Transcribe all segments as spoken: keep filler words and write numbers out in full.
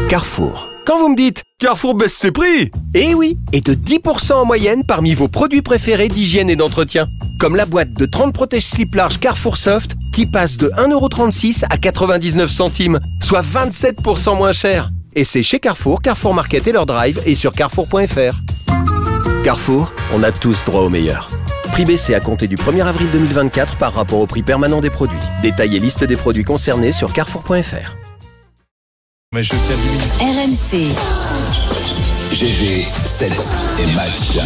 Carrefour. Quand vous me dites « Carrefour baisse ses prix !» Eh oui, et de dix pour cent en moyenne parmi vos produits préférés d'hygiène et d'entretien. Comme la boîte de trente protège-slips larges Carrefour Soft qui passe de un euro trente-six à quatre-vingt-dix-neuf centimes, soit vingt-sept pour cent moins cher. Et c'est chez Carrefour, Carrefour Market et leur drive et sur carrefour point f r. Carrefour, on a tous droit au meilleur. Prix baissé à compter du premier avril deux mille vingt-quatre par rapport au prix permanent des produits. Détail et liste des produits concernés sur carrefour point f r. Mais je tiens R M C. G G, sept et match.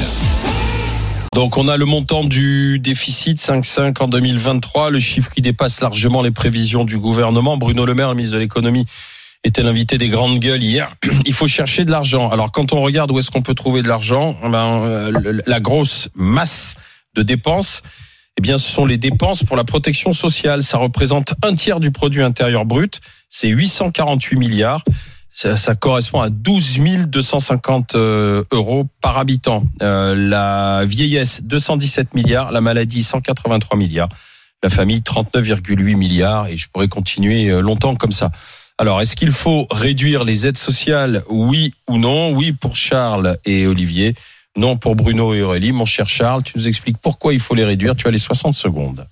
Donc on a le montant du déficit cinq virgule cinq en deux mille vingt-trois, le chiffre qui dépasse largement les prévisions du gouvernement. Bruno Le Maire, le ministre de l'économie, était l'invité des grandes gueules hier. Il faut chercher de l'argent. Alors quand on regarde où est-ce qu'on peut trouver de l'argent, ben, la grosse masse de dépenses, eh bien ce sont les dépenses pour la protection sociale. Ça représente un tiers du produit intérieur brut. C'est huit cent quarante-huit milliards. Ça, ça correspond à douze mille deux cent cinquante euh, euros par habitant. Euh, la vieillesse, deux cent dix-sept milliards. La maladie, cent quatre-vingt-trois milliards. La famille, trente-neuf virgule huit milliards. Et je pourrais continuer longtemps comme ça. Alors, est-ce qu'il faut réduire les aides sociales, oui ou non? Oui pour Charles et Olivier. Non pour Bruno et Aurélie. Mon cher Charles, tu nous expliques pourquoi il faut les réduire. Tu as les soixante secondes.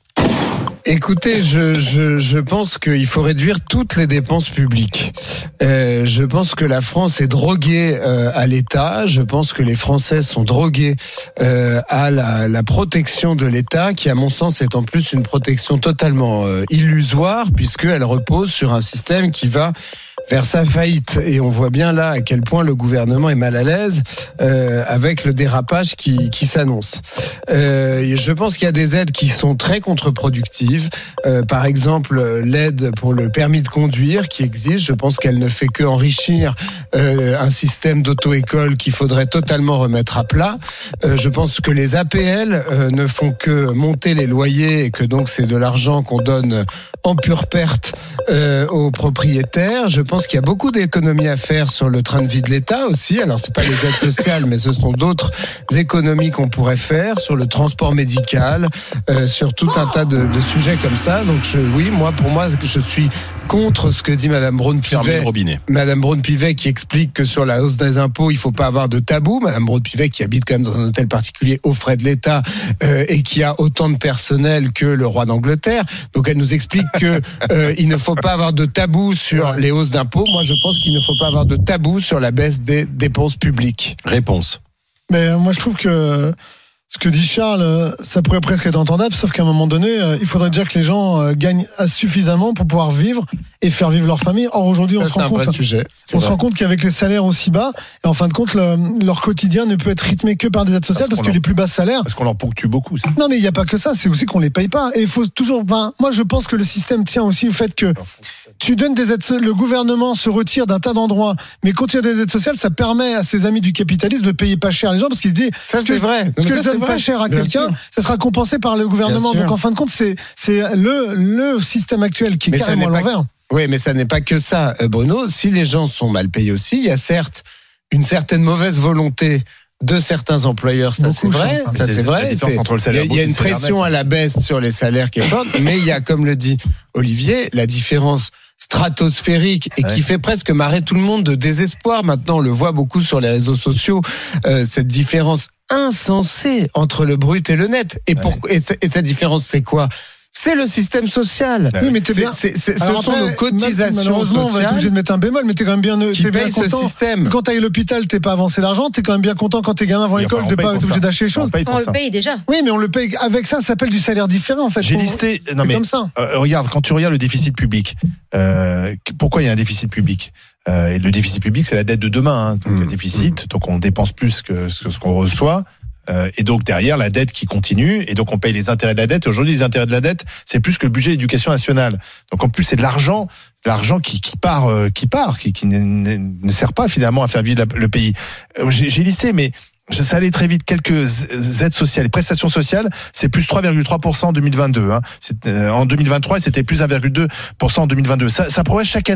Écoutez, je, je, je pense qu'il faut réduire toutes les dépenses publiques. Euh, je pense que la France est droguée euh, à l'État. Je pense que les Français sont drogués euh, à la, la protection de l'État, qui à mon sens est en plus une protection totalement euh, illusoire, puisqu'elle repose sur un système qui va vers sa faillite. Et on voit bien là à quel point le gouvernement est mal à l'aise euh, avec le dérapage qui, qui s'annonce. Euh, je pense qu'il y a des aides qui sont très contre-productives. Euh, par exemple, l'aide pour le permis de conduire qui existe, je pense qu'elle ne fait qu'enrichir euh, un système d'auto-école qu'il faudrait totalement remettre à plat. Euh, je pense que les A P L euh, ne font que monter les loyers et que donc c'est de l'argent qu'on donne en pure perte euh, aux propriétaires. Je pense qu'il y a beaucoup d'économies à faire sur le train de vie de l'État aussi. Alors c'est pas les aides sociales, mais ce sont d'autres économies qu'on pourrait faire sur le transport médical, euh, sur tout un tas de, de sujets comme ça. Donc je, oui, moi pour moi je suis contre ce que dit Madame Braun-Pivet. Madame Braun-Pivet qui explique que sur la hausse des impôts, il faut pas avoir de tabou. Madame Braun-Pivet qui habite quand même dans un hôtel particulier aux frais de l'État euh, et qui a autant de personnel que le roi d'Angleterre. Donc elle nous explique que euh, il ne faut pas avoir de tabou sur les hausses d'impôts. Moi, je pense qu'il ne faut pas avoir de tabou sur la baisse des dépenses publiques. Réponse. Mais moi, je trouve que ce que dit Charles, ça pourrait presque être entendable, sauf qu'à un moment donné, il faudrait déjà que les gens gagnent suffisamment pour pouvoir vivre et faire vivre leur famille. Or, aujourd'hui, on, ça, se rend, compte, sujet, on se rend compte qu'avec les salaires aussi bas, et en fin de compte, le, leur quotidien ne peut être rythmé que par des aides sociales parce, parce que leur, les plus bas salaires... Parce qu'on leur ponctue beaucoup. Ça. Non, mais il n'y a pas que ça, c'est aussi qu'on les paye pas. Et il faut toujours... Enfin, moi, je pense que le système tient aussi au fait que tu donnes des aides, le gouvernement se retire d'un tas d'endroits, mais quand il y a des aides sociales, ça permet à ses amis du capitalisme de payer pas cher les gens parce qu'ils se disent... Ça, c'est que, vrai. Ce que je donne vrai. pas cher à Bien quelqu'un, sûr. Ça sera compensé par le gouvernement. Donc en fin de compte, c'est, c'est le, le système actuel qui est mais carrément à l'envers. Pas... Oui, mais ça n'est pas que ça, Bruno. Si les gens sont mal payés aussi, il y a certes une certaine mauvaise volonté de certains employeurs, ça Beaucoup c'est vrai, ça c'est, c'est vrai. C'est, entre le salaire il y a une pression à la baisse sur les salaires qui est forte, mais il y a, comme le dit Olivier, la différence stratosphérique et ouais. qui fait presque marrer tout le monde de désespoir. Maintenant, on le voit beaucoup sur les réseaux sociaux, euh, cette différence insensée entre le brut et le net. Et, pour, ouais. et, et cette différence, c'est quoi ? C'est le système social. Oui, mais t'es bien. C'est, c'est, ce sont nos cotisations malheureusement, sociales. On va être obligé de mettre un bémol, mais t'es quand même bien, qui t'es bien paye content. Ce système. Quand t'ailles à l'hôpital, t'es pas avancé d'argent. T'es quand même bien content quand tes gamins vont à l'école, t'es pas obligé d'acheter les choses. On, on le paye déjà. Oui, mais on le paye avec ça. Ça s'appelle du salaire différent en fait. J'ai listé. Non mais comme ça. Euh, regarde, quand tu regardes le déficit public, euh, pourquoi il y a un déficit public? Euh, et le déficit public, c'est la dette de demain. Hein. Donc mmh. le déficit, mmh. donc on dépense plus que ce qu'on reçoit. Euh, et donc derrière la dette qui continue et donc on paye les intérêts de la dette et aujourd'hui les intérêts de la dette c'est plus que le budget de l'éducation nationale, donc en plus c'est de l'argent de l'argent qui, qui part euh, qui part qui, qui ne, ne, ne sert pas finalement à faire vivre la, le pays. euh, j'ai, j'ai lissé mais ça allait très vite. Quelques aides sociales, les prestations sociales, c'est plus trois virgule trois pour cent en deux mille vingt-deux. Hein. C'est, euh, en deux mille vingt-trois, c'était plus un virgule deux pour cent en deux mille vingt-deux. Ça, ça progresse chaque année.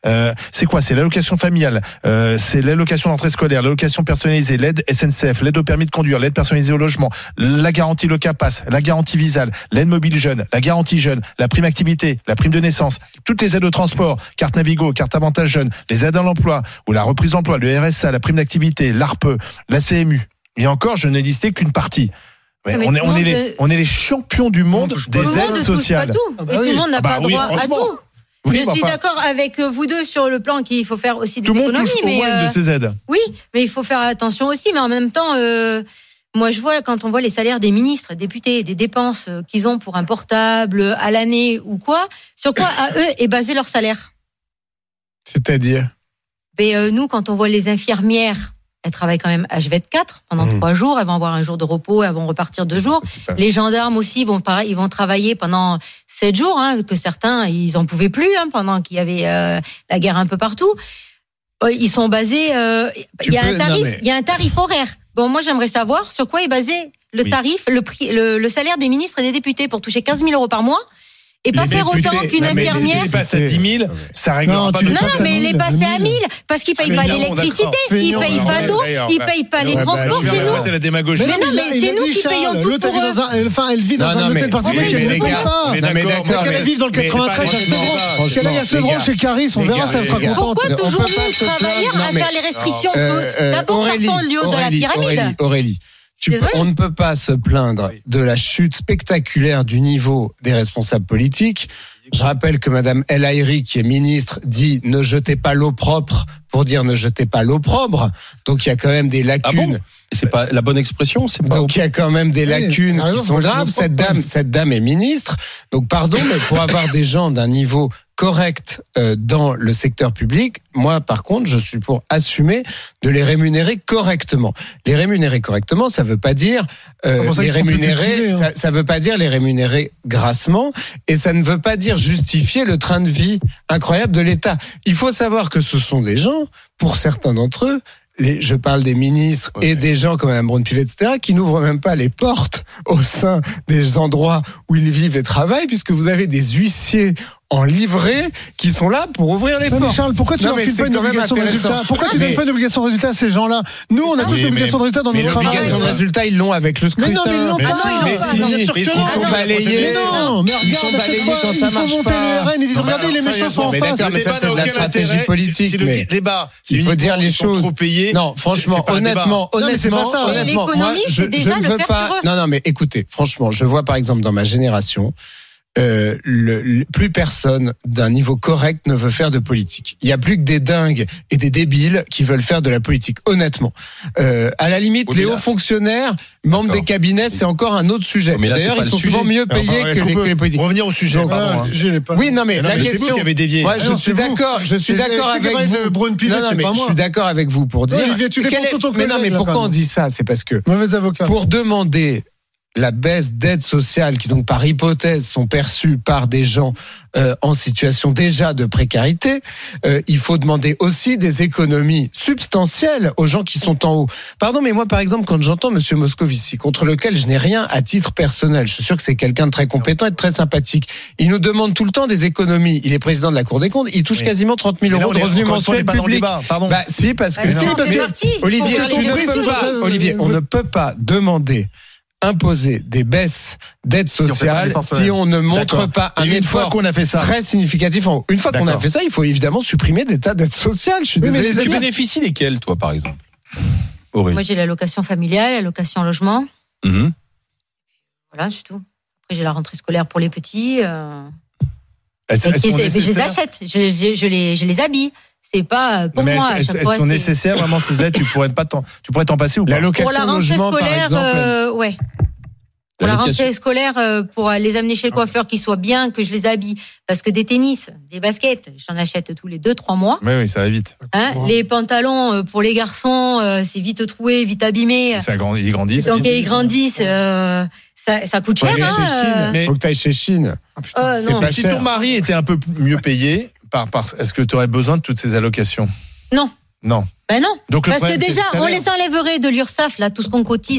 Euh, c'est quoi? C'est l'allocation familiale, euh, c'est l'allocation d'entrée scolaire, l'allocation personnalisée, l'aide S N C F, l'aide au permis de conduire, l'aide personnalisée au logement, la garantie Locapass, la garantie Visal, l'aide mobile jeune, la garantie jeune, la prime activité, la prime de naissance, toutes les aides au transport, carte Navigo, carte avantage jeune, les aides à l'emploi ou la reprise d'emploi, le R S A, la prime d'activité, l'A R P E, la C M U. Et encore, je n'ai listé qu'une partie. Mais mais on, est, on, est de... les, on est les champions du monde des tout aides sociales. Pas tout. Ah bah oui. Tout le monde n'a ah bah pas oui, droit à tout. Oui, je bah suis enfin, d'accord avec vous deux sur le plan qu'il faut faire aussi des tout économies. Tout le monde touche mais au moins euh, une de ces aides. Oui, mais il faut faire attention aussi. Mais en même temps, euh, moi je vois quand on voit les salaires des ministres, députés, des dépenses qu'ils ont pour un portable à l'année ou quoi, sur quoi à eux est basé leur salaire. C'est-à-dire mais euh, nous, quand on voit les infirmières, elles travaillent quand même H vingt-quatre pendant mmh. trois jours. Elles vont avoir un jour de repos, elles vont repartir deux jours. Pas... Les gendarmes aussi vont pareil, ils vont travailler pendant sept jours. Hein, que certains, ils en pouvaient plus hein, pendant qu'il y avait euh, la guerre un peu partout. Ils sont basés. Euh, il y a peux... un tarif, mais... il y a un tarif horaire. Bon, moi, j'aimerais savoir sur quoi est basé le oui. tarif, le prix, le, le salaire des ministres et des députés pour toucher quinze mille euros par mois. Et pas les faire autant fais, qu'une infirmière. Si tu les passes à dix mille, ça réglera non, pas. Non, non, mais les passer à mille, parce qu'ils payent pas d'électricité, ils payent pas d'eau, ils payent pas les transports, c'est nous. Mais non, mais c'est nous qui payons tout pour eux. Enfin, elle vit dans un hôtel particulier, elle ne paye pas. Mais d'accord, elle vit dans le quatre-vingt-treize, elle a Sevran chez Caris, on verra, ça sera contente. Pourquoi toujours nous travailleurs à faire les restrictions? D'abord, partons du haut de la pyramide. Aurélie. Tu, on ne peut pas se plaindre de la chute spectaculaire du niveau des responsables politiques. Je rappelle que Madame El Haïry, qui est ministre, dit ne jetez pas l'eau propre pour dire ne jetez pas l'opprobre. Donc il y a quand même des lacunes. Ah bon ? C'est pas la bonne expression, c'est pas. Donc il y a quand même des lacunes oui, qui sont graves. Cette dame, cette dame est ministre. Donc pardon, mais pour avoir des gens d'un niveau correct euh, dans le secteur public, moi par contre, je suis pour assumer de les rémunérer correctement. Les rémunérer correctement, ça veut pas dire euh, les rémunérer, hein. ça, ça veut pas dire les rémunérer grassement, et ça ne veut pas dire justifier le train de vie incroyable de l'État. Il faut savoir que ce sont des gens, pour certains d'entre eux. Les, je parle des ministres okay. et des gens comme Mme Braun-Pivet, et cetera, qui n'ouvrent même pas les portes au sein des endroits où ils vivent et travaillent, puisque vous avez des huissiers en livrée qui sont là pour ouvrir les non, portes. Charles, pourquoi tu ne files pas une obligation de résultat? Pourquoi tu ne donnes pas une obligation de résultat à ces gens-là? Nous, on a tous une obligation de résultat dans notre travail. L'obligation de résultat, ils l'ont avec le scrutin. Mais non, mais ils l'ont pas. Mais si, ils sont balayés. Non, mais regarde, à chaque fois, ils font monter le R N, ils disent regardez, les méchants sont en face. Mais ça, c'est de la stratégie politique. Le débat, il faut dire les choses. Non, franchement, honnêtement, honnêtement, honnêtement, moi, je ne veux pas. Non, non, mais écoutez, franchement, je vois par exemple dans ma génération. Euh, le, le, plus personne d'un niveau correct ne veut faire de politique. Il y a plus que des dingues et des débiles qui veulent faire de la politique. Honnêtement, euh, à la limite, les hauts fonctionnaires, membres des cabinets, c'est encore un autre sujet. Mais là, d'ailleurs, ils sont sujet. souvent mieux payés enfin, que, les, que les politiques. Revenir au sujet. Donc, pardon, hein. Oui, non, mais non, la mais question. C'est vous qui avez dévié. Ouais, je suis d'accord. Je suis d'accord avec vous. Non, non, mais je suis d'accord avec vous pour dire. Mais non, mais pourquoi on dit ça? C'est parce que mauvais avocat. Pour demander la baisse d'aide sociale qui donc par hypothèse sont perçues par des gens euh, en situation déjà de précarité, euh, il faut demander aussi des économies substantielles aux gens qui sont en haut. Pardon, mais moi par exemple quand j'entends Monsieur Moscovici, contre lequel je n'ai rien à titre personnel, je suis sûr que c'est quelqu'un de très compétent et de très sympathique, il nous demande tout le temps des économies. Il est président de la Cour des comptes, il touche oui. quasiment trente mille euros de revenus mensuels publics. Pardon. Bah si, parce que, bah, si, parce que artistes, Olivier, tu ne peux pas, Olivier, on ne peut pas demander imposer des baisses d'aide sociale si on, si on ne montre D'accord. pas un une effort fois qu'on a fait ça. très significatif. Une fois D'accord. qu'on a fait ça, il faut évidemment supprimer des tas d'aides sociales. Je suis oui, désolé. Mais tu bénéficies desquelles, toi, par exemple? Aurélie. Moi, j'ai l'allocation familiale, l'allocation logement. Mm-hmm. Voilà, c'est tout. Après, j'ai la rentrée scolaire pour les petits. Euh... Elles, elles je les achète, je, je, je, les, je les habille. C'est pas pour mais moi. Elles, elles fois, sont c'est... nécessaires vraiment ces aides. Tu pourrais pas t'en, tu pourrais t'en passer ou pas? L'allocation pour la rentrée logement, scolaire, par exemple. Euh, ouais. Pour la rentrée scolaire, euh, pour les amener chez le coiffeur, qu'ils soient bien, que je les habille. Parce que des tennis, des baskets, j'en achète tous les deux, trois mois. Oui, oui, ça va vite. Hein, ouais. Les pantalons euh, pour les garçons, euh, c'est vite troué, vite abîmé. Ça grandit, ils grandissent. Donc ils grandissent. Euh, ça, ça coûte cher. Il hein, euh... faut que tu ailles chez Chine. Oh, putain, c'est pas si cher. ton mari était un peu mieux payé, par, par, est-ce que tu aurais besoin de toutes ces allocations? Non. Non. Ben non. Donc, parce que déjà, on les enlèverait de l'URSSAF, là, tout ce qu'on cotise. Bah,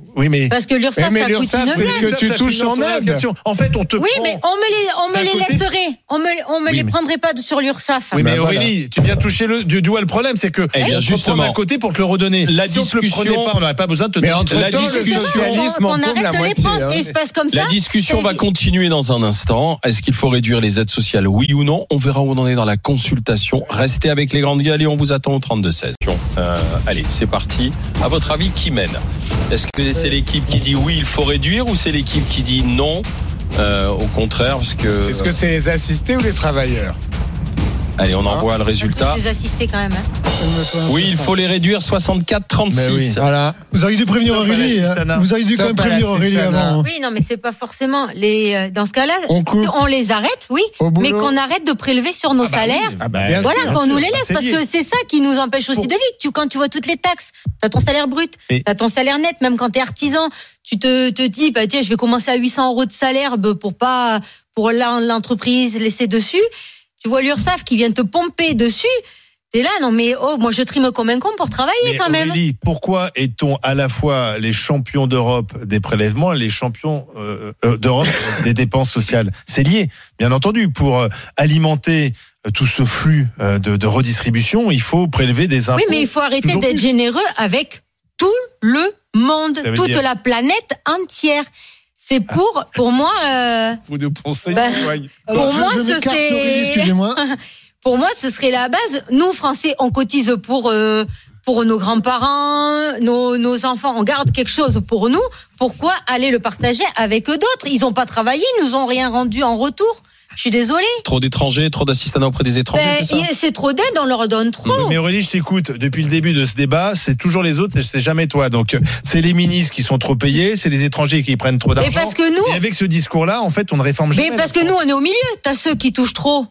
Oui, mais. Parce que l'URSSAF, mais ça coûte l'URSSAF, une c'est blinde. ce que tu Ça touches finance en la aide. question. En fait, on te Oui, prend. mais on me les, on me D'un les côté- laisserait. On me, on me Oui, les mais- prendrait pas sur l'URSSAF. Oui, mais Ben voilà. Aurélie, tu viens toucher le, du doigt le problème, c'est que. Eh bien, on te justement, prend d'un côté pour te le redonner. la si on te le discussion- prenait pas, on n'aurait pas besoin de te Mais donner. entre La temps, le discussion- socialisme en on pompe arrête la de les moitié. prendre hein. et il se passe comme ça. La discussion c'est- va continuer dans un instant. Est-ce qu'il faut réduire les aides sociales, oui ou non? On verra où on en est dans la consultation. Restez avec les grandes gueules et on vous attend au trente-deux seize. Euh, allez, c'est parti. À votre avis, qui mène? Est-ce que c'est l'équipe qui dit oui, il faut réduire, ou c'est l'équipe qui dit non, euh, au contraire, parce que... Est-ce que c'est les assistés ou les travailleurs? Allez, on envoie le résultat. Tous les assister quand même. Hein. Oui, il faut les réduire soixante-quatre trente-six. Mais oui. Voilà. Vous auriez dû prévenir Stop à Aurélie. hein. l'assistanat. Vous auriez dû quand même Stop à prévenir Aurélie l'assistanat. avant. hein. Oui, non, mais c'est pas forcément les. euh, Dans ce cas-là, On coupe. on les arrête, oui, Au boulot. mais qu'on arrête de prélever sur nos Ah bah oui. salaires. Ah bah, Bien Voilà, sûr, qu'on nous les Bah, laisse, c'est parce lié. que c'est ça qui nous empêche aussi Pour- de vivre. Tu, quand tu vois toutes les taxes, t'as ton salaire brut, Et- t'as ton salaire net, même quand t'es artisan, tu te, te dis, bah, tiens, je vais commencer à huit cents euros de salaire bah, pour pas, pour la- l'entreprise laisser dessus. Tu vois l'URSSAF qui vient te pomper dessus. T'es là, non, mais, oh, moi, je trime comme un con pour travailler Mais quand même. Aurélie, pourquoi est-on à la fois les champions d'Europe des prélèvements et les champions euh, euh, d'Europe des dépenses sociales? C'est lié, bien entendu. Pour euh, alimenter euh, tout ce flux euh, de, de redistribution, il faut prélever des impôts. Oui, mais il faut arrêter toujours d'être plus. généreux avec tout le monde, Ça veut toute dire- la planète entière. C'est pour, pour moi, euh, Vous nous pensez, Bah, Joël. Alors, Pour je, moi, je ce m'écarte, serait- Aurélie, excusez-moi. pour moi, ce serait la base. Nous, Français, on cotise pour, euh, pour nos grands-parents, nos, nos enfants, on garde quelque chose pour nous. Pourquoi aller le partager avec d'autres? Ils n'ont pas travaillé, ils nous ont rien rendu en retour. Je suis désolée. Trop d'étrangers, trop d'assistants auprès des étrangers, Ben, c'est ça? il- c'est trop d'aide, on leur donne trop. Mais Aurélie, je t'écoute. Depuis le début de ce débat, c'est toujours les autres, c'est- c'est jamais toi. Donc, euh, c'est les ministres qui sont trop payés, c'est les étrangers qui prennent trop Mais d'argent. parce que nous, Et avec ce discours-là, en fait, on ne réforme jamais. mais parce la que nous, France. on est au milieu. T'as ceux qui touchent trop,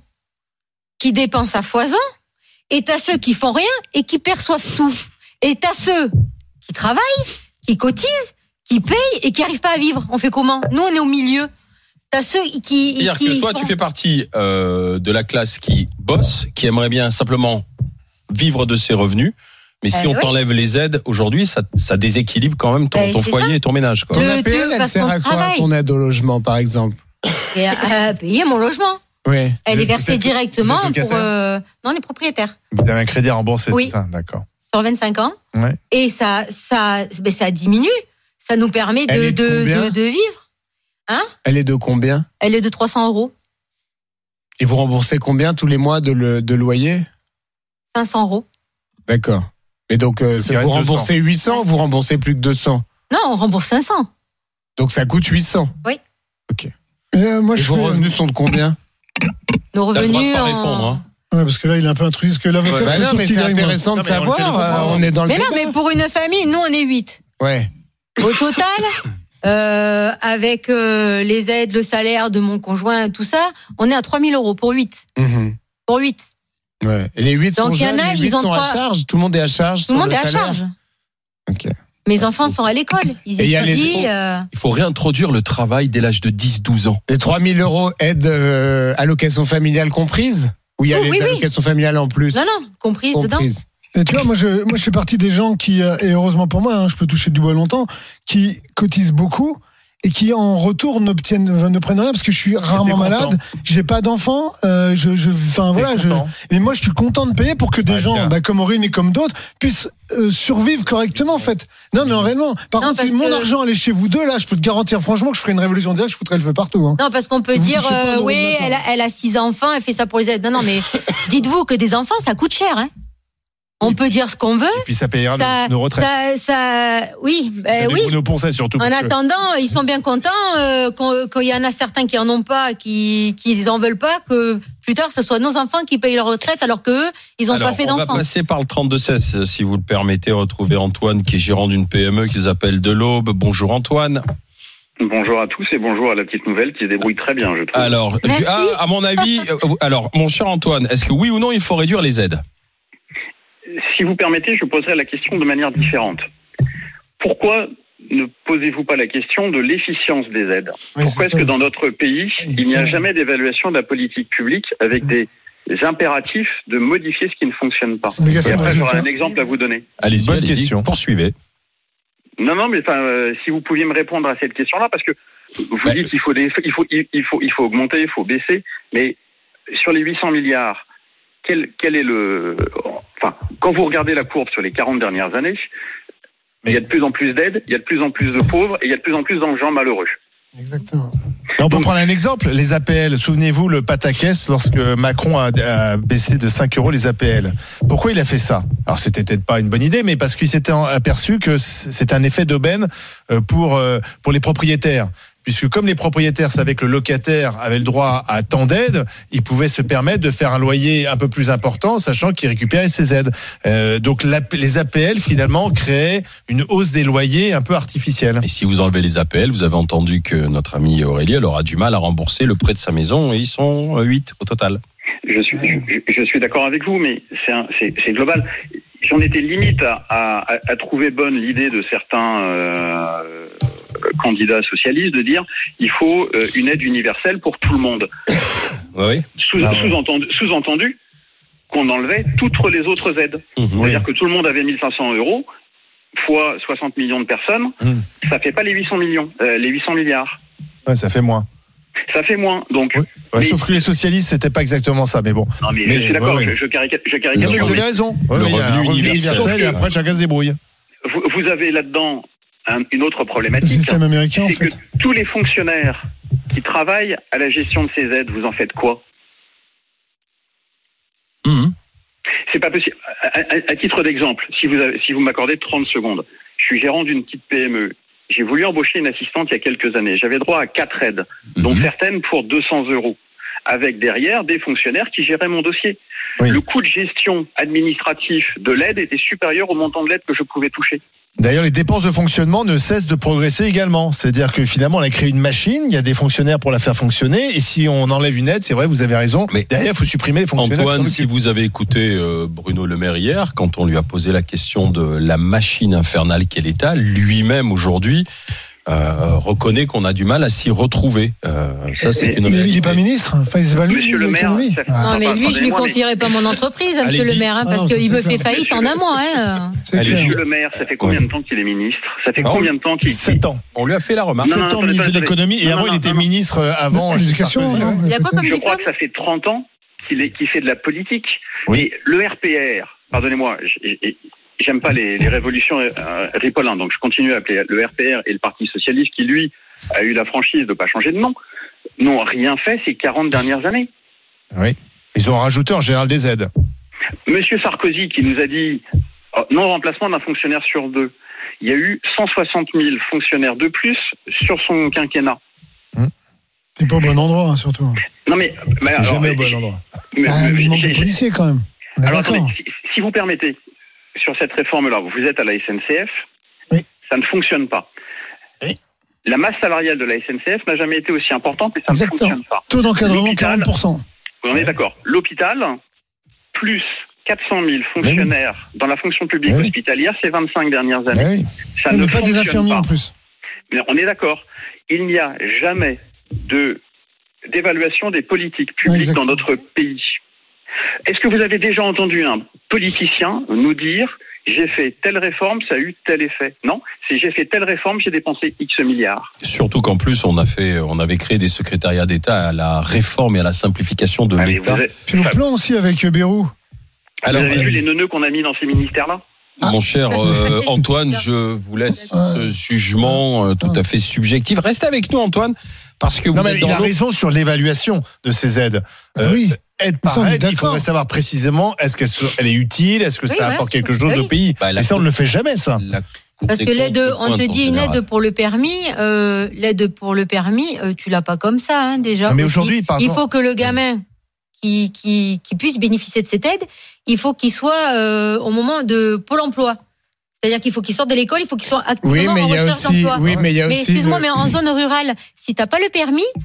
qui dépensent à foison, et t'as ceux qui font rien et qui perçoivent tout. Et t'as ceux qui travaillent, qui cotisent, qui payent et qui arrivent pas à vivre. On fait comment? Nous, on est au milieu. T'as ceux qui. C'est-à-dire qui que toi, font- tu fais partie euh, de la classe qui bosse, qui aimerait bien simplement vivre de ses revenus. Mais si Euh, on oui. t'enlève les aides, aujourd'hui, ça, ça déséquilibre quand même ton, Ben, ton c'est foyer ça. et ton ménage. Quoi. Ton Le A P L, deux, elle parce sert qu'on à quoi, travaille. ton aide au logement, par exemple? Et à payer mon logement. Oui. Elle Vous est êtes- versée vous êtes directement pour. locataire Euh... Non, on est propriétaire Vous avez un crédit à rembourser, Oui. c'est ça? D'accord. sur vingt-cinq ans. Ouais. Et ça, ça, ben, ça diminue. Ça nous permet Elle de, est de de, combien de, de vivre. Elle est de combien? Elle est de trois cents euros. Et vous remboursez combien tous les mois de, le, de loyer? cinq cents euros. D'accord. Et donc, euh, Il reste vous remboursez huit cents ou vous remboursez plus que deux cents? Non, on rembourse cinq cents. Donc ça coûte huit cents. Euh, moi, Et je vos fais- revenus sont de combien? Nos T'as le droit de revenus. pas en- répondre. Hein. Ouais, parce que là, il est un peu intrusif. Parce que l'avocat, Ouais. je Bah sais non, pas mais ce qu'il c'est gagne, moi. intéressant de Non, mais on essaie de savoir. comprendre. euh, on est dans le Mais non, débat. mais pour une famille, nous, on est huit. Ouais. Au total, euh, avec euh, les aides, le salaire de mon conjoint, tout ça, on est à trois mille euros pour huit. Mhm. Pour huit. Ouais. Et les huit Donc, sont il y en jeunes, a, les ils huit ont sont à trois- charge. Tout le monde est à charge. Tout le sur monde est à salaire. charge. Ok. Mes enfants sont à l'école. Ils Et il y a les- étudient. euh, Il faut réintroduire le travail dès l'âge de dix douze ans. Les trois mille euros aide euh, allocation familiale comprise? Ou il y a Oh, les oui, oui. allocations familiales en plus? Non, non, comprise dedans. Comprises. Et tu vois, moi je, moi, je fais partie des gens qui, euh, et heureusement pour moi, hein, je peux toucher du bois longtemps, qui cotisent beaucoup et qui en retour n'obtiennent, ne prennent rien parce que je suis rarement content. malade, j'ai pas d'enfants, euh, je, je, enfin voilà, T'es je, content. et moi je suis content de payer pour que des Ouais, gens, tiens. bah, comme Aurine et comme d'autres, puissent euh, survivre correctement en fait. Non mais réellement. Par Non, contre, si parce mon que- argent allait chez vous deux, là, je peux te garantir franchement que je ferais une révolution des âges, je foutrais le feu partout. Hein. Non, parce qu'on peut Vous dire, touchez pas euh, à nos oui, revenus, elle a, elle a six enfants, elle fait ça pour les aides. Non, non, mais dites-vous que des enfants, ça coûte cher. Hein. On peut dire ce qu'on veut. Et puis ça payera Ça, nos, nos retraites. ça, ça, oui, ben Ça oui. déroule nos poncets surtout. En parce que- attendant, ils sont bien contents euh, qu'on- qu'il y en a certains qui en ont pas, qui qui en veulent pas, que plus tard ce soit nos enfants qui payent leur retraite alors que eux, ils ont Alors, pas fait on va d'enfants. passer par le trente-deux seize, si vous le permettez, retrouver Antoine, qui est gérant d'une P M E qu'ils appellent de l'Aube. Bonjour Antoine. Bonjour à tous et bonjour à la petite nouvelle qui se débrouille très bien, je trouve. Alors, Merci. ah, à mon avis, euh, alors, mon cher Antoine, est-ce que oui ou non, il faut réduire les aides? Si vous permettez, je poserai la question de manière différente. Pourquoi ne posez-vous pas la question de l'efficience des aides? Ouais, Pourquoi c'est est-ce ça. que dans notre pays, il n'y a jamais d'évaluation de la politique publique avec des impératifs de modifier ce qui ne fonctionne pas? C'est une Et question de après, j'aurai résultat. un exemple à vous donner. Allez-y, Bonne allez-y, question. poursuivez. Non, non, mais enfin, euh, si vous pouviez me répondre à cette question-là, parce que vous bah, dites qu'il faut, des, il faut, il faut, il faut augmenter, il faut baisser, mais sur les huit cents milliards, quel, quel est le, enfin, quand vous regardez la courbe sur les quarante dernières années, mais il y a de plus en plus d'aides, il y a de plus en plus de pauvres, et il y a de plus en plus d'enfants malheureux. Exactement. On peut Donc, prendre un exemple, les A P L. Souvenez-vous, le pataquès, lorsque Macron a, a baissé de cinq euros les A P L. Pourquoi il a fait ça? Alors, c'était peut-être pas une bonne idée, mais parce qu'il s'était aperçu que c'était un effet d'aubaine pour, pour les propriétaires. Puisque comme les propriétaires savaient que le locataire avait le droit à tant d'aides, ils pouvaient se permettre de faire un loyer un peu plus important, sachant qu'ils récupéraient ces aides. Euh, donc les A P L, finalement, créaient une hausse des loyers un peu artificielle. Et si vous enlevez les A P L, vous avez entendu que notre amie Aurélie, elle aura du mal à rembourser le prêt de sa maison, et ils sont huit au total. Je suis, je, je suis d'accord avec vous, mais c'est, un, c'est, c'est global. J'en étais limite à, à, à trouver bonne l'idée de certains euh, candidats socialistes de dire il faut euh, une aide universelle pour tout le monde. Oui. Sous, ah ouais. sous-entendu, sous-entendu qu'on enlevait toutes les autres aides. Mmh, C'est-à-dire oui. que tout le monde avait mille cinq cents euros fois soixante millions de personnes, mmh. ça fait pas les huit cents millions, euh, les huit cents milliards. Ouais, ça fait moins. Ça fait moins, donc. Oui. Ouais, mais... Sauf que les socialistes, c'était pas exactement ça, mais bon. Non, mais, mais je suis d'accord, ouais, ouais. je, je caricature. Je caricature non, vous avez raison. Ouais, le revenu, revenu universel, universel et après chacun se débrouille. Vous, vous avez là-dedans un, une autre problématique. Le système américain, c'est en fait. que tous les fonctionnaires qui travaillent à la gestion de ces aides, vous en faites quoi? Mmh. C'est pas possible. À, à, à titre d'exemple, si vous, avez, si vous m'accordez trente secondes, je suis gérant d'une petite P M E. J'ai voulu embaucher une assistante il y a quelques années. J'avais droit à quatre aides, mmh. dont certaines pour deux cents euros, avec derrière des fonctionnaires qui géraient mon dossier. Oui. Le coût de gestion administratif de l'aide était supérieur au montant de l'aide que je pouvais toucher. D'ailleurs, les dépenses de fonctionnement ne cessent de progresser également. C'est-à-dire que finalement, on a créé une machine, il y a des fonctionnaires pour la faire fonctionner, et si on enlève une aide, c'est vrai, vous avez raison, mais derrière, il faut supprimer les fonctionnaires. Antoine, si vous avez écouté euh, Bruno Le Maire hier, quand on lui a posé la question de la machine infernale qu'est l'État, lui-même aujourd'hui Euh, reconnaît qu'on a du mal à s'y retrouver. Euh, ça, c'est une réalité. Il n'est pas ministre. Enfin, c'est pas lui, Monsieur le maire. Ah. Non, mais lui, je lui confierai pas mon entreprise, à Monsieur le maire, hein, parce ah qu'il me fait faillite en un mois. Hein. Monsieur le maire, ça fait combien de temps qu'il est ministre? Ça fait non, combien de temps qu'il... Sept ans. On lui a fait la remarque. Sept ans ministre de l'économie, et avant, il était ministre avant l'éducation. Il y a quoi comme Je crois que ça fait trente ans qu'il est, qu'il fait de la politique. Et le R P R, pardonnez-moi, j'aime pas les, les révolutions euh, ripollins, donc je continue à appeler le R P R et le Parti Socialiste qui, lui, a eu la franchise de ne pas changer de nom, n'ont rien fait ces quarante dernières années. Oui, ils ont rajouté en général des aides. Monsieur Sarkozy qui nous a dit oh, non-remplacement d'un fonctionnaire sur deux. Il y a eu cent soixante mille fonctionnaires de plus sur son quinquennat. Hum. C'est pas au bon endroit, hein, surtout. Non mais... mais c'est alors, jamais mais, au bon endroit. Mais, ah, mais il manque de policiers quand même. Alors attendez, si, si vous permettez... Sur cette réforme-là, vous êtes à la S N C F, oui. Ça ne fonctionne pas. Oui. La masse salariale de la S N C F n'a jamais été aussi importante et ça Exactement. ne fonctionne pas. Taux d'encadrement quarante pour cent. On est d'accord. L'hôpital, plus quatre cent mille fonctionnaires oui. dans la fonction publique oui. hospitalière ces vingt-cinq dernières années. Oui. Ça oui, ne pas des infirmiers en plus. Mais on est d'accord. Il n'y a jamais de, d'évaluation des politiques publiques Exactement. dans notre pays. Est-ce que vous avez déjà entendu un politicien nous dire « j'ai fait telle réforme, ça a eu tel effet » Non, c'est « j'ai fait telle réforme, j'ai dépensé X milliards ». Surtout qu'en plus, on a fait, on avait créé des secrétariats d'État à la réforme et à la simplification de ah, l'État. Avez... Puis le plan aussi avec Bérou. Alors, vous avez euh... vu les neuneux qu'on a mis dans ces ministères-là ? Ah. Mon cher euh, Antoine, je vous laisse ce jugement euh, tout à fait subjectif. Restez avec nous, Antoine, parce que vous non, êtes mais dans il a raison sur l'évaluation de ces aides. Euh, oui. Aide par aide, il faudrait savoir précisément est-ce qu'elle elle est utile, est-ce que oui, ça ouais. apporte quelque chose oui. au pays. Bah, et ça, on ne le fait jamais, ça. Parce que l'aide, on te dit une aide pour le permis, euh, l'aide pour le permis, euh, tu l'as pas comme ça, hein, déjà. Non, mais aujourd'hui, par il faut que le gamin qui, qui, qui puisse bénéficier de cette aide, il faut qu'il soit euh, au moment de Pôle emploi. C'est-à-dire qu'il faut qu'il sorte de l'école, il faut qu'il soit activement oui, mais en il y a recherche aussi, d'emploi. Oui, mais il y a mais aussi. Excuse-moi, le... mais en zone rurale, si t'as pas le permis,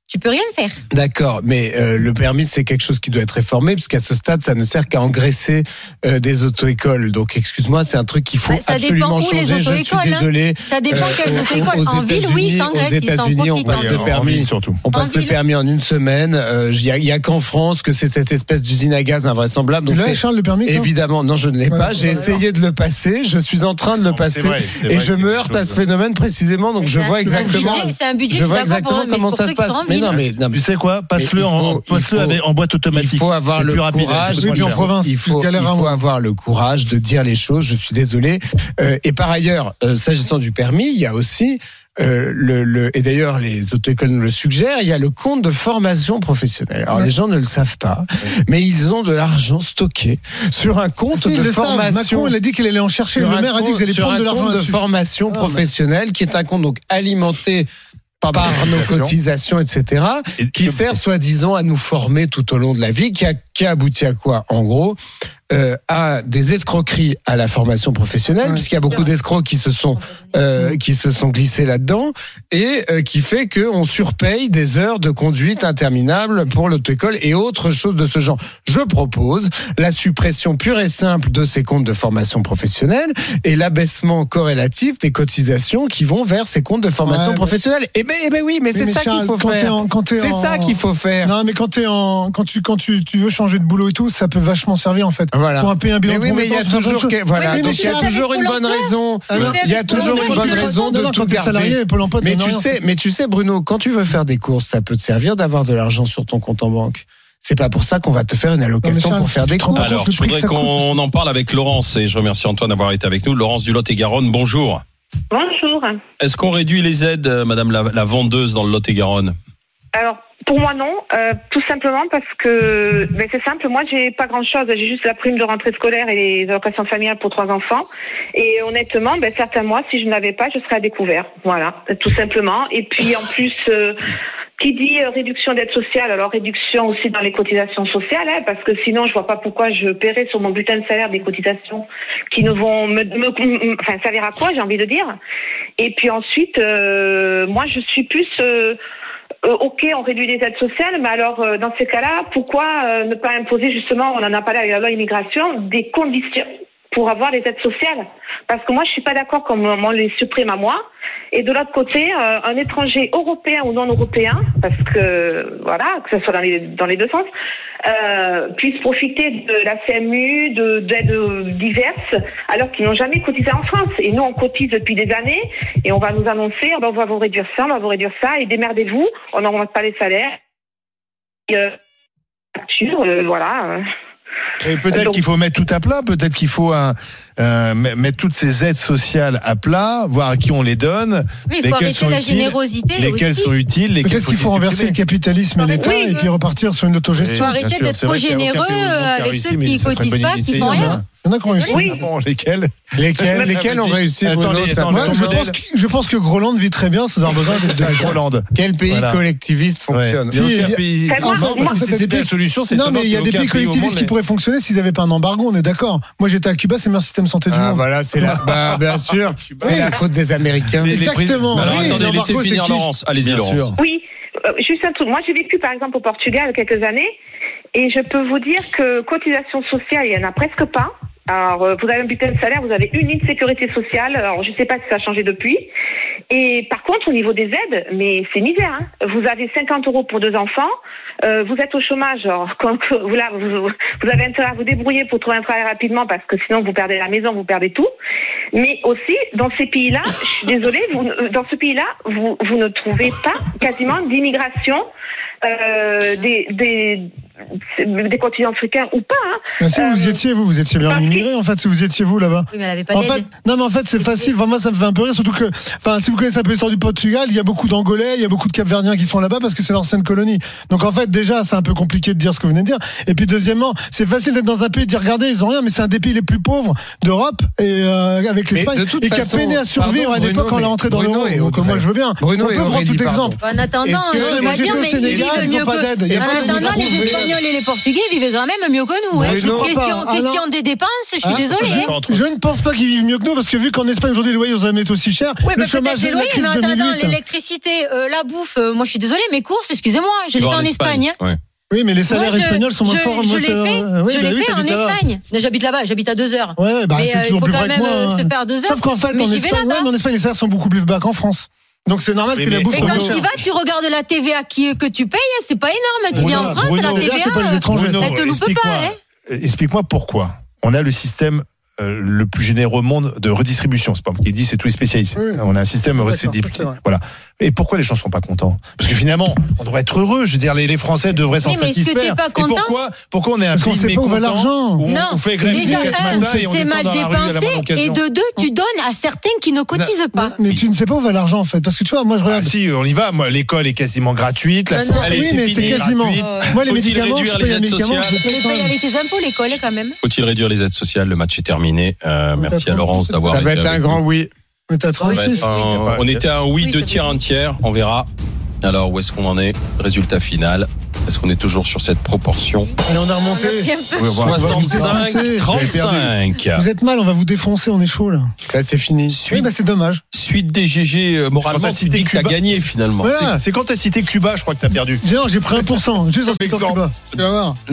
tu peux rien faire. D'accord, mais euh, le permis, c'est quelque chose qui doit être réformé, puisqu'à ce stade, ça ne sert qu'à engraisser euh, des auto-écoles. Donc, excuse-moi, c'est un truc qu'il faut Bah, ça absolument dépend où, les changer. Je suis auto-écoles, hein. désolé. Ça dépend Euh, quelles aux- auto-écoles. aux En ville, oui, États-Unis, ils aux s'engraissent, ils s'en États-Unis, on profitent. passe En le ville. permis. surtout. On passe En le ville. permis en une semaine. Il n'y a, y a qu'en France que c'est cette espèce d'usine à gaz invraisemblable. Donc Tu l'as, c'est- Charles, le permis toi évidemment, non, je ne l'ai Voilà, pas. J'ai voilà. essayé de le passer. Je suis en train de le Non, mais passer. c'est vrai, c'est Et vrai je que me c'est heurte quelque à chose ce de- phénomène précisément. Donc je C'est vois un exactement. budget, C'est un budget, Je je vois suis d'accord exactement pour- mais comment pour ça ceux se qui passe. sont en Mais ville. non, mais non, mais- Tu sais quoi? Passe-le Mais il en, faut- il passe-le faut- avec- en boîte automatique. Il faut avoir C'est le plus rapide, courage. c'est Oui, puis en moins cher. province, Il tu faut, galères il à faut moi. avoir le courage de dire les choses. Je suis désolé. Euh, et par ailleurs, euh, s'agissant du permis, il y a aussi euh, le, le et d'ailleurs les auto-écoles nous le suggèrent. Il y a le compte de formation professionnelle. Alors Ouais. les gens ne le savent pas, mais ils ont de l'argent stocké sur un compte Si, ils de le savent. formation. Macron, il a dit qu'il allait en chercher. Sur Le un maire a dit compte- qu'ils allaient sur prendre de un l'argent compte de là-dessus. formation Ah, mais- professionnelle qui est un compte donc alimenté par nos cotisations, et cetera, Et qui que- sert soi-disant à nous former tout au long de la vie, qui a, qui a abouti à quoi? En gros, euh, à des escroqueries à la formation professionnelle, Ouais. puisqu'il y a beaucoup d'escrocs qui se sont euh, qui se sont glissés là-dedans, et euh, qui fait que on surpaye des heures de conduite interminables pour l'auto-école et autres choses de ce genre. Je propose la suppression pure et simple de ces comptes de formation professionnelle et l'abaissement corrélatif des cotisations qui vont vers ces comptes de formation Ouais, professionnelle. Eh ben, eh ben oui, mais Oui, c'est mais ça Charles, qu'il faut quand t'es faire. en- quand t'es C'est en- ça qu'il faut faire. Non, mais quand t'es en, quand tu, quand tu, tu veux changer de boulot et tout, ça peut vachement servir en fait. Voilà. Pour un payer un bilan Mais de oui, mais il y a compétences, plein de toujours, choses. que- voilà, Oui, mais donc il y a Charles, toujours avec une Pôle bonne emploi. raison. Alors, Il y a avec toujours Pôle une emploi, bonne tu raison Non, de non, tout quand t'es garder. salarié, Pôle emploi, te Mais donne tu rien. sais, mais tu sais, Bruno, quand tu veux faire des courses, ça peut te servir d'avoir de l'argent sur ton compte en banque. C'est pas pour ça qu'on va te faire une allocation Charles, pour faire des tu te rends courses. pas Alors, compte je le prix voudrais que ça qu'on en parle avec Laurence et je remercie Antoine d'avoir été avec nous. Laurence du Lot-et-Garonne, bonjour. Bonjour. Est-ce qu'on réduit les aides, euh, madame la, la vendeuse dans le Lot-et-Garonne? Alors, pour moi, non. Euh, tout simplement parce que, ben, c'est simple. Moi, j'ai pas grand-chose. J'ai juste la prime de rentrée scolaire et les allocations familiales pour trois enfants. Et honnêtement, ben, certains mois, si je n'avais pas, je serais à découvert. Voilà, tout simplement. Et puis, en plus, euh, qui dit euh, réduction d'aide sociale, alors réduction aussi dans les cotisations sociales, hein, parce que sinon, je vois pas pourquoi je paierais sur mon bulletin de salaire des cotisations qui ne vont me, me, me- enfin, servir à quoi, j'ai envie de dire. Et puis ensuite, euh, moi, je suis plus euh, Euh, ok, on réduit les aides sociales, mais alors euh, dans ces cas-là, pourquoi euh, ne pas imposer justement, on en a parlé avec la loi immigration, des conditions pour avoir les aides sociales? Parce que moi, je suis pas d'accord qu'on on les supprime à moi. Et de l'autre côté, euh, un étranger européen ou non européen, parce que voilà, que ce soit dans les dans les deux sens, euh, puisse profiter de la C M U, de d'aides diverses, alors qu'ils n'ont jamais cotisé en France. Et nous, on cotise depuis des années, et on va nous annoncer, on va vous réduire ça, on va vous réduire ça, et démerdez-vous, on n'augmente pas les salaires. Et, euh, facture, euh, voilà. Et peut-être Donc- qu'il faut mettre tout à plat, peut-être qu'il faut un, euh, mettre toutes ces aides sociales à plat, voir à qui on les donne, Oui, il faut lesquelles arrêter sont la utiles, générosité lesquelles aussi. sont utiles, lesquelles Peut-être qu'il faut les renverser le supprimer. capitalisme et l'État Oui, et puis repartir sur une Il autogestion. faut arrêter bien sûr, d'être c'est trop vrai qu'il y a aucun généreux pays au monde qui a avec réussi, ceux mais qui ça serait cotisent une bonne pas, qui idée, font il y en a. rien. Il y en a qui ont réussi. Oui. Bon, lesquels Lesquels, Vas-y. lesquels ont réussi, Attends, Bruno, les- ça- attends, Moi, le je, modèle. pense que, je pense que Groland vit très bien sans avoir besoin d'être C'est la Hollande. Quel pays Voilà. collectiviste fonctionne? Si, Il y a il y aucun a- pays. Enfin, moi- Enfin, moi- parce que si c'est c'était des- la solution, c'est Non, mais il y a étonnant des qu'aucun pays pays au collectivistes monde qui pourraient fonctionner s'ils n'avaient pas un embargo, on est d'accord. Moi, j'étais à Cuba, c'est le meilleur système de santé du Ah, monde. voilà, c'est la, bah, bien sûr, c'est Oui. la faute des Américains. Les- les Exactement. Alors Oui, attendez, l'embargo, laissez finir c'est qui Laurence. Allez-y, Bien Laurence. sûr. Oui, euh, juste un truc. Moi, j'ai vécu, par exemple, au Portugal quelques années, et je peux vous dire que cotisation sociale, il y en a presque pas. Alors, euh, vous avez un bulletin de salaire, vous avez une ligne de sécurité sociale. Alors, je ne sais pas si ça a changé depuis. Et par contre, au niveau des aides, mais c'est misère. Hein. Vous avez cinquante euros pour deux enfants. Euh, vous êtes au chômage. Alors, quand, vous, là, vous, vous avez intérêt à vous débrouiller pour trouver un travail rapidement parce que sinon, vous perdez la maison, vous perdez tout. Mais aussi, dans ces pays-là, je suis désolée, vous, dans ce pays-là, vous, vous ne trouvez pas quasiment d'immigration. Euh, des, des, des continents africains ou pas. Hein. Ben, si Euh, vous y étiez, vous, vous étiez bien parce immigré, en fait, si vous y étiez vous là-bas. Oui, mais elle avait pas En d'aide. fait, non, mais en fait, c'est facile. Enfin, moi, ça me fait un peu rire, surtout que, enfin, si vous connaissez un peu l'histoire du Portugal, il y a beaucoup d'Angolais, il y a beaucoup de Cap-Verdiens qui sont là-bas parce que c'est l'ancienne colonie. Donc, en fait, déjà, c'est un peu compliqué de dire ce que vous venez de dire. Et puis, deuxièmement, c'est facile d'être dans un pays et de dire, regardez, ils ont rien, mais c'est un des pays les plus pauvres d'Europe et euh, avec Mais l'Espagne de toute et qui a façon, peiné à survivre pardon, à l'époque Bruno, quand on est mais rentré dans Bruno l'euro. et Donc, Audrey. moi, je veux bien. Bruno on et peut prendre Aurélie, tout pardon. exemple. En attendant, Est-ce que euh, les on va J'étais dire, au mais Sénégal, il ils veut n'ont mieux pas que- d'aide. Il y a En pas de attendant, trouver il veut pas un Espagnols et les Portugais vivaient quand même mieux que nous. Mais Hein. je crois Question, pas. Ah, question non. des dépenses, je suis Hein désolée. Je, je ne pense pas qu'ils vivent mieux que nous parce que vu qu'en Espagne aujourd'hui les loyers ont jamais été aussi chers, Oui, le bah, chômage peut-être les de la loyers, crise mais attends, deux mille huit. l'électricité, euh, la bouffe, euh, moi je suis désolée, mes courses, excusez-moi, je les Bon, fais en Espagne. hein. Ouais. Oui, mais les salaires Moi, je- espagnols sont moins je- forts. Je moi, l'ai c'est- fait, euh, oui, je bah l'ai oui, fait en t'habites là-bas. Espagne. Mais j'habite là-bas, j'habite à deux heures. Ouais, bah Mais, c'est euh, toujours il faut plus quand vrai que même moi. euh, hein. se faire deux heures. Sauf qu'en fait, Mais en j'y vais Espagne, là-bas. ouais, mais en Espagne, les salaires sont beaucoup plus bas qu'en France. Donc c'est normal Oui, que la mais- bouffe Et soit quand moins tu y chère. vas, tu regardes la T V A qui, que tu payes, c'est pas énorme. Tu Bruno, viens en France, Bruno, la T V A, T V A, c'est pas les étrangers. Bruno, elle te loupe pas. explique-moi, Hein. explique-moi pourquoi on a le système euh, le plus généreux au monde de redistribution. C'est pas moi qui dis, c'est tous les spécialistes. Oui. On a un système D'accord, redistributif. c'est vrai. Voilà. Et pourquoi les gens sont pas contents? Parce que finalement, on devrait être heureux. Je veux dire, les, les Français devraient s'en Oui, mais est-ce que satisfaire. t'es pas Et content pourquoi, pourquoi on est un Parce qu'on pays sait pas où va mécontent, l'argent. où on, Non, on fait grève déjà, jusqu'à ce un, matin et on c'est descend mal dans la rue à la dépensé, moindre occasion. et de deux, tu donnes à certains qui ne cotisent pas. Mais tu ne sais pas où va l'argent en fait. Parce que tu vois, moi je Ah, regarde. si, on y va. Moi, l'école est quasiment gratuite. La Ah, santé, non. allez, Oui, c'est mais fini, c'est quasiment. gratuite. Moi, les Faut-il médicaments, réduire je les paye un aides médicament. sociales je paye Tu quand payes même. avec tes impôts l'école quand même. Faut-il réduire les aides sociales? Le match est terminé. Euh, Oui, merci t'as à Laurence trente-six. d'avoir Ça va été être un avec grand nous. oui. Mais t'as Ça va être trente-six. un- On était à un oui, Oui, deux ça tiers, fait- un tiers. On verra. Alors, où est-ce qu'on en est? Résultat final. Est-ce qu'on est toujours sur cette proportion? Allez, on a remonté. Bien peu. Oui, voilà. soixante-cinq, Vous avez trente-cinq. Vous êtes mal, on va vous défoncer, on est chaud là. Là, c'est fini. Oui, Suite, bah c'est dommage. suite des G G, euh, Quand moralement, t'as tu cité dis que t'as Cuba- gagné finalement. Voilà. C'est quand t'as cité Cuba, je crois que t'as perdu. J'ai non, j'ai pris un pour cent, juste en citant Exemple. Cuba. Tu vas voir.